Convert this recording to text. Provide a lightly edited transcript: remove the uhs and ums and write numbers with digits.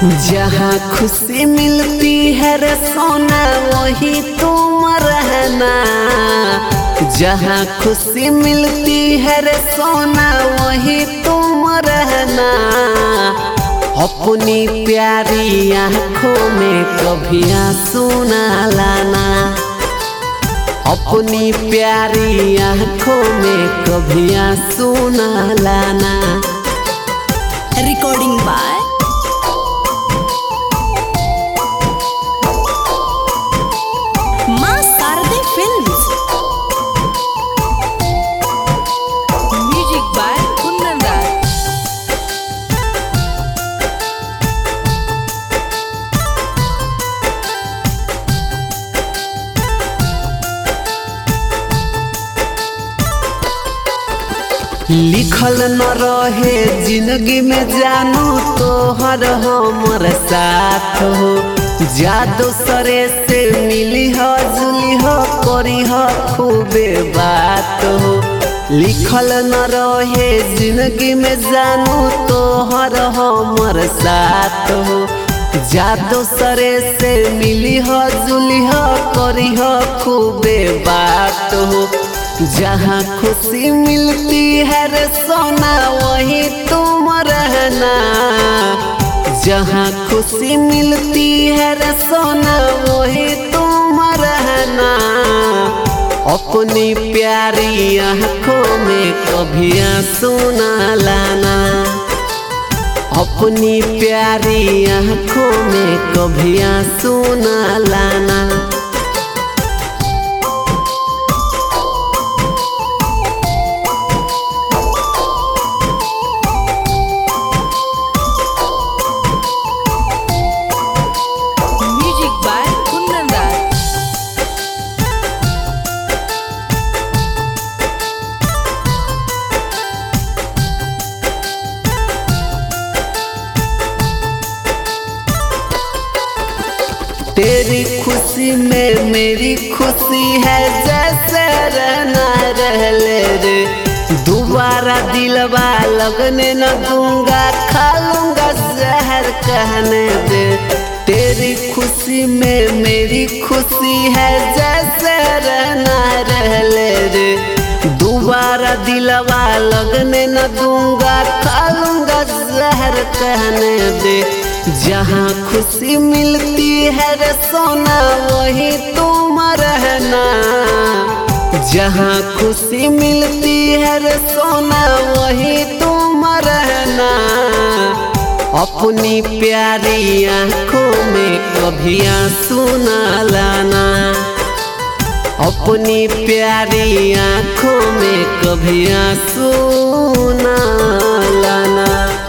जहाँ खुशी मिलती है रे सोना वही तुम रहना। जहाँ खुशी मिलती है रे सोना वही तुम रहना। अपनी प्यारी आँखों में कभी आंसू ना लाना। अपनी प्यारी आँखों में कभी आंसू ना लाना। Recording by Maa Sharde films. Music by Kundan Raj. लिखल न रहे जिंदगी में जानू तो हर हमर साथ हो। जादू सरे से मिली हो जुली हो करी हो खूबे बात हो। लिखल न रहे जिंदगी में जानू तो हर हमर साथ हो। जादू सरे से मिली हो जुली हो करी हो खूबे बात हो। जहाँ खुशी मिलती है रे सोना वही तुम रहना। जहाँ खुशी मिलती है रे सोना वही तुम रहना। अपनी प्यारी आँखों में कभी आंसू ना लाना। अपनी प्यारी आँखों में कभी आंसू ना लाना। Music by Kundan Raj. तेरी खुशी में मेरी खुशी है जैसे रहना रह ले रे। दोबारा दिलवा लगने न दूंगा खा लूंगा जहर कहने दे। तेरी खुशी में मेरी खुशी है जैसे रहना रह ले रे। दोबारा दिलवा लगने न दूंगा खा लूंगा जहर कहने दे। जहाँ खुशी मिलती है रे सोना वही तुम रहना। जहाँ खुशी मिलती है रे सोना वही तुम रहना। अपनी प्यारी आँखों में कभी आंसू ना लाना। अपनी प्यारी आँखों में कभी आंसू ना लाना।